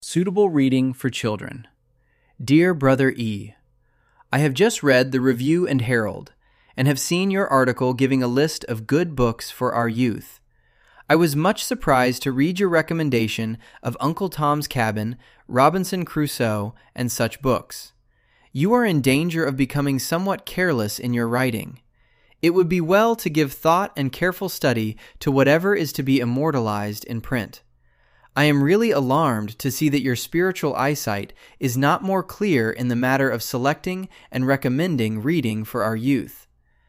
Suitable reading for children. Dear Brother E., I have just read the Review and Herald, and have seen your article giving a list of good books for our youth. I was much surprised to read your recommendation of Uncle Tom's Cabin, Robinson Crusoe, and such books. You are in danger of becoming somewhat careless in your writing. It would be well to give thought and careful study to whatever is to be immortalized in print. I am really alarmed to see that your spiritual eyesight is not more clear in the matter of selecting and recommending reading for our youth.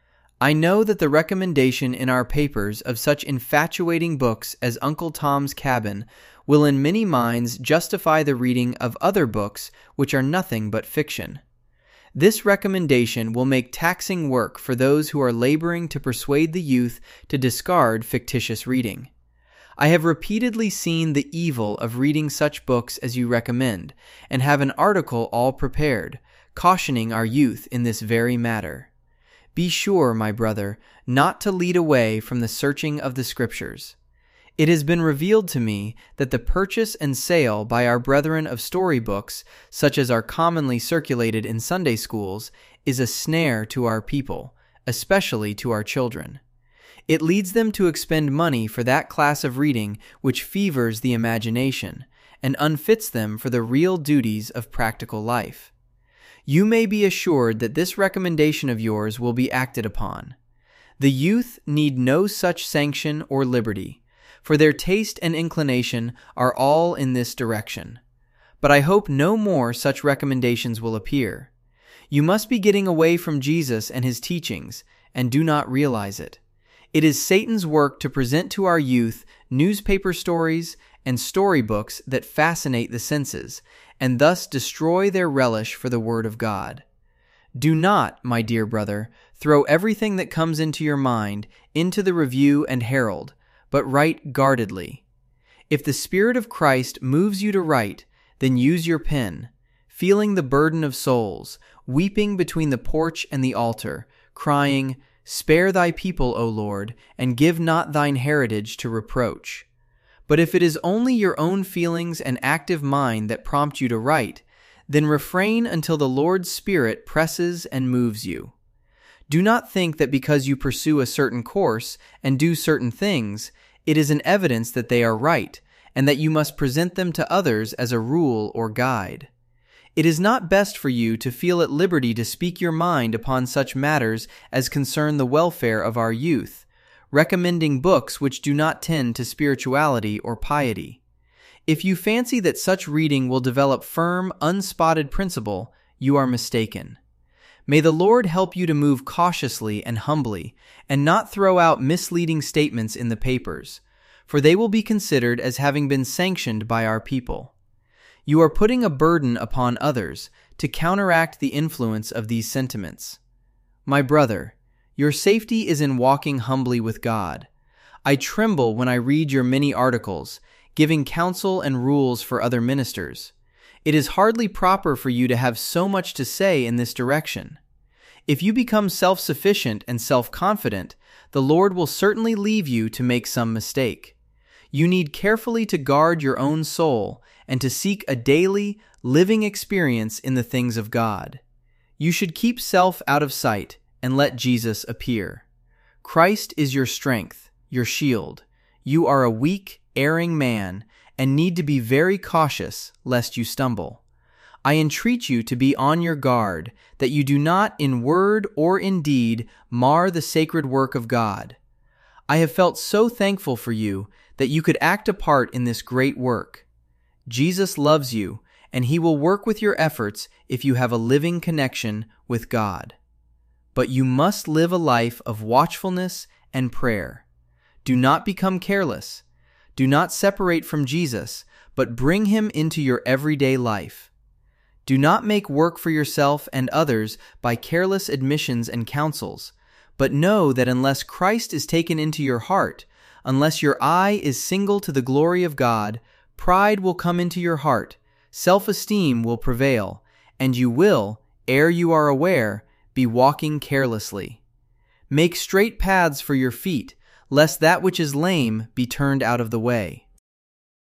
I know that the recommendation in our papers of such infatuating books as Uncle Tom's Cabin will in many minds justify the reading of other books which are nothing but fiction. This recommendation will make taxing work for those who are laboring to persuade the youth to discard fictitious reading. I have repeatedly seen the evil of reading such books as you recommend, and have an article all prepared, cautioning our youth in this very matter. Be sure, my brother, not to lead away from the searching of the Scriptures. It has been revealed to me that the purchase and sale by our brethren of story books, such as are commonly circulated in Sunday schools, is a snare to our people, especially to our children. It leads them to expend money for that class of reading which fevers the imagination, and unfits them for the real duties of practical life. You may be assured that this recommendation of yours will be acted upon. The youth need no such sanction or liberty, for their taste and inclination are all in this direction. But I hope no more such recommendations will appear. You must be getting away from Jesus and his teachings, and do not realize it. It is Satan's work to present to our youth newspaper stories and storybooks that fascinate the senses, and thus destroy their relish for the Word of God. Do not, my dear brother, throw everything that comes into your mind into the Review and Herald, but write guardedly. If the Spirit of Christ moves you to write, then use your pen, feeling the burden of souls, weeping between the porch and the altar, crying, "Spare thy people, O Lord, and give not thine heritage to reproach." But if it is only your own feelings and active mind that prompt you to write, then refrain until the Lord's Spirit presses and moves you. Do not think that because you pursue a certain course and do certain things, it is an evidence that they are right, and that you must present them to others as a rule or guide. It is not best for you to feel at liberty to speak your mind upon such matters as concern the welfare of our youth, recommending books which do not tend to spirituality or piety. If you fancy that such reading will develop firm, unspotted principle, you are mistaken. May the Lord help you to move cautiously and humbly, and not throw out misleading statements in the papers, for they will be considered as having been sanctioned by our people. You are putting a burden upon others to counteract the influence of these sentiments. My brother, your safety is in walking humbly with God. I tremble when I read your many articles, giving counsel and rules for other ministers. It is hardly proper for you to have so much to say in this direction. If you become self-sufficient and self-confident, the Lord will certainly leave you to make some mistake. You need carefully to guard your own soul and to seek a daily, living experience in the things of God. You should keep self out of sight and let Jesus appear. Christ is your strength, your shield. You are a weak, erring man and need to be very cautious lest you stumble. I entreat you to be on your guard, that you do not in word or in deed mar the sacred work of God. I have felt so thankful for you that you could act a part in this great work. Jesus loves you, and he will work with your efforts if you have a living connection with God. But you must live a life of watchfulness and prayer. Do not become careless. Do not separate from Jesus, but bring him into your everyday life. Do not make work for yourself and others by careless admissions and counsels, but know that unless Christ is taken into your heart, unless your eye is single to the glory of God, pride will come into your heart, self-esteem will prevail, and you will, ere you are aware, be walking carelessly. Make straight paths for your feet, lest that which is lame be turned out of the way.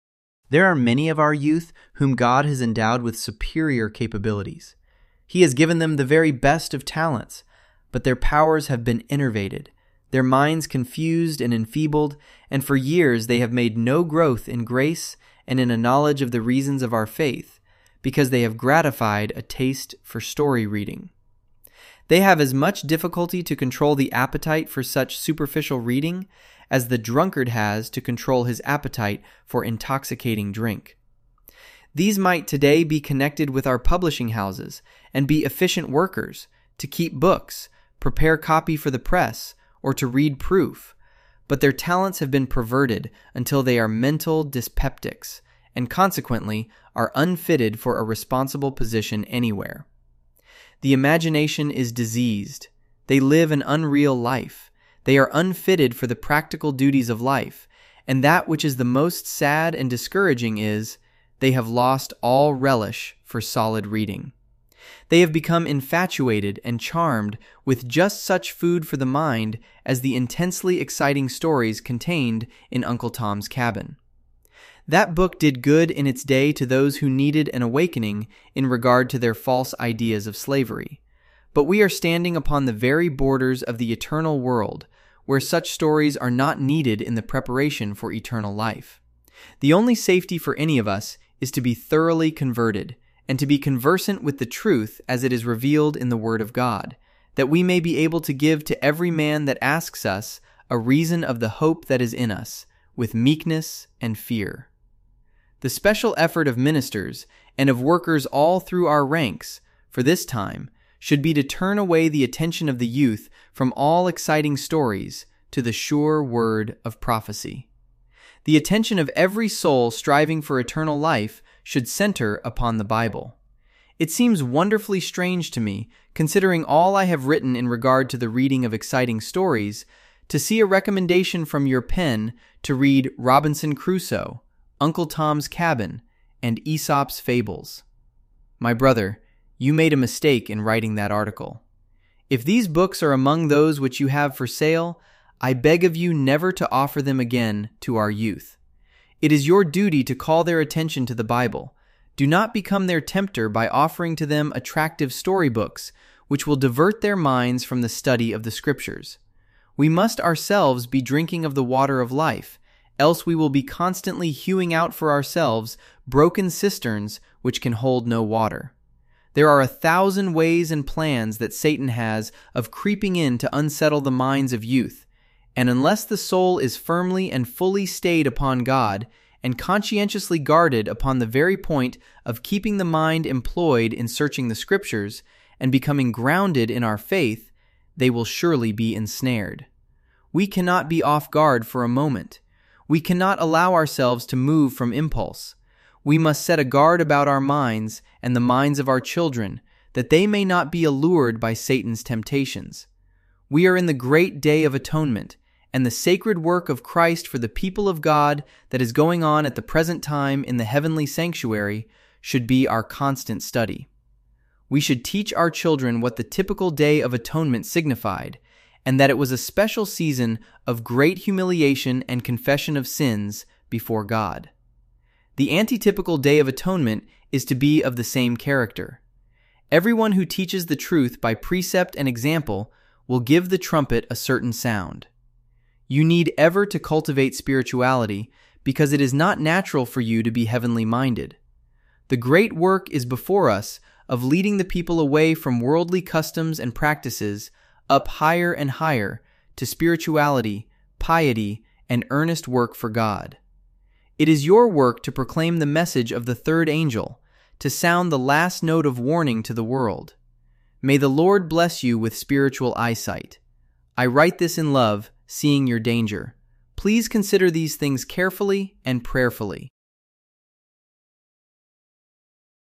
There are many of our youth whom God has endowed with superior capabilities. He has given them the very best of talents, but their powers have been enervated, their minds confused and enfeebled, and for years they have made no growth in grace and in a knowledge of the reasons of our faith, because they have gratified a taste for story reading. They have as much difficulty to control the appetite for such superficial reading as the drunkard has to control his appetite for intoxicating drink. These might today be connected with our publishing houses and be efficient workers to keep books, prepare copy for the press, or to read proof, but their talents have been perverted until they are mental dyspeptics and consequently are unfitted for a responsible position anywhere. The imagination is diseased. They live an unreal life. They are unfitted for the practical duties of life, and that which is the most sad and discouraging is, they have lost all relish for solid reading. They have become infatuated and charmed with just such food for the mind as the intensely exciting stories contained in Uncle Tom's Cabin. That book did good in its day to those who needed an awakening in regard to their false ideas of slavery. But we are standing upon the very borders of the eternal world, where such stories are not needed in the preparation for eternal life. The only safety for any of us is to be thoroughly converted, and to be conversant with the truth as it is revealed in the Word of God, that we may be able to give to every man that asks us a reason of the hope that is in us, with meekness and fear. The special effort of ministers and of workers all through our ranks, for this time, should be to turn away the attention of the youth from all exciting stories to the sure word of prophecy. The attention of every soul striving for eternal life should center upon the Bible. It seems wonderfully strange to me, considering all I have written in regard to the reading of exciting stories, to see a recommendation from your pen to read Robinson Crusoe, Uncle Tom's Cabin, and Aesop's Fables. My brother, you made a mistake in writing that article. If these books are among those which you have for sale, I beg of you never to offer them again to our youth. It is your duty to call their attention to the Bible. Do not become their tempter by offering to them attractive storybooks, which will divert their minds from the study of the Scriptures. We must ourselves be drinking of the water of life, else we will be constantly hewing out for ourselves broken cisterns which can hold no water. There are 1,000 ways and plans that Satan has of creeping in to unsettle the minds of youth, and unless the soul is firmly and fully stayed upon God, and conscientiously guarded upon the very point of keeping the mind employed in searching the Scriptures, and becoming grounded in our faith, they will surely be ensnared. We cannot be off guard for a moment. We cannot allow ourselves to move from impulse. We must set a guard about our minds and the minds of our children, that they may not be allured by Satan's temptations. We are in the great day of atonement, and the sacred work of Christ for the people of God that is going on at the present time in the heavenly sanctuary should be our constant study. We should teach our children what the typical day of atonement signified, and that it was a special season of great humiliation and confession of sins before God. The antitypical Day of Atonement is to be of the same character. Everyone who teaches the truth by precept and example will give the trumpet a certain sound. You need ever to cultivate spirituality, because it is not natural for you to be heavenly minded. The great work is before us of leading the people away from worldly customs and practices up higher and higher to spirituality, piety, and earnest work for God. It is your work to proclaim the message of the third angel, to sound the last note of warning to the world. May the Lord bless you with spiritual eyesight. I write this in love, seeing your danger. Please consider these things carefully and prayerfully.